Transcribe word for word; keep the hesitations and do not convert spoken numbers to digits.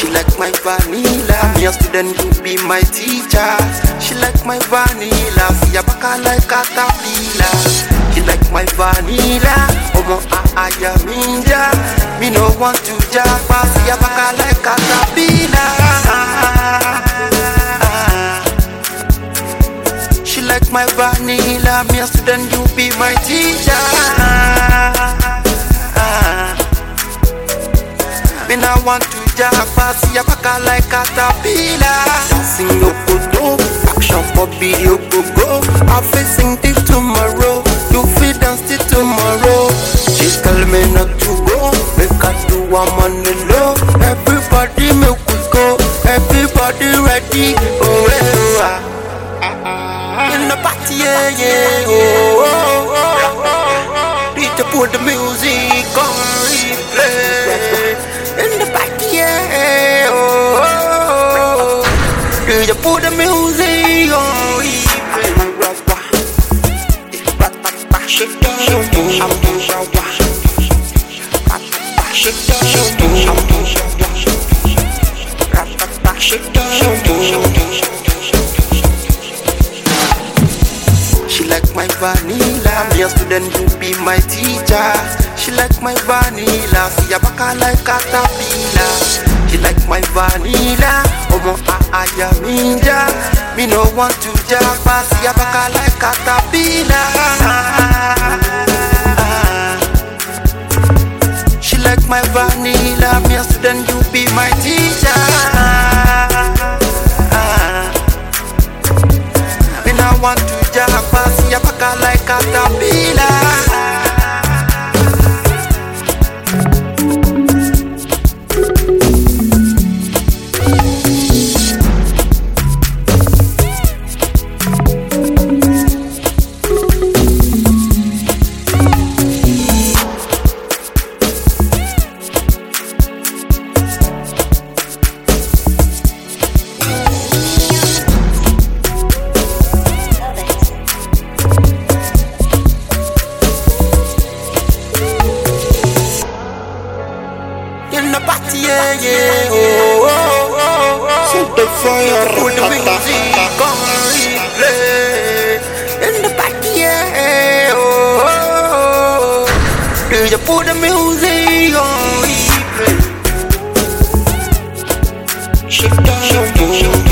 She like my vanilla. Me a student, you be my teacher. She like my vanilla. See a baka like caterpillar. She like my vanilla. Omo a ayaminja. Me no want to japa. See a baka like caterpillar. She like my vanilla. Me a student, you be my teacher. Me now want to japa, see a baka like caterpillar. Sing your photo, action for video go go. I feel sing till tomorrow, you feel dance till tomorrow. She tell me not to go, make her do one on the low. Everybody make we go, everybody ready. Oh yeah, in the party, yeah yeah. Oh oh oh oh. Need to put the music on replay. In the back, yeah, oh, oh, oh. Do you put the music on replay? Shake down, shake down, shake down, shake down. She like my vanilla. Me a student, you be my teacher. She like my vanilla. See a baka like caterpillar. She like my vanilla. Omo a ayaminja. Me no want to japa. See a baka like caterpillar. She like my vanilla. Me a student, you be my teacher. Me no want to japa. See a baka like caterpillar. In the party, yeah, yeah, oh, oh, oh, oh. Set the fire, put the music on replay. In the party, yeah, oh, oh, oh. Do you put the music on replay? shake down, shake down.